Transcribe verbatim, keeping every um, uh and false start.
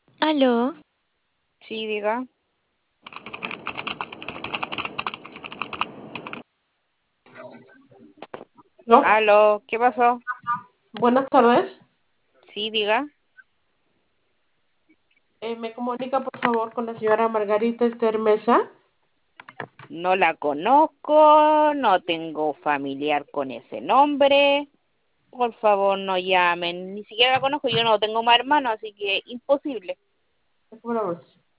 Aló, Sí, diga. ¿No? Aló, ¿qué pasó? Buenas tardes. Sí, diga. Eh, ¿me comunica por favor con la señora Margarita Esther Mesa? No la conozco, no tengo familiar con ese nombre. Por favor, no llamen. Ni siquiera la conozco, yo no tengo más hermanos, así que imposible.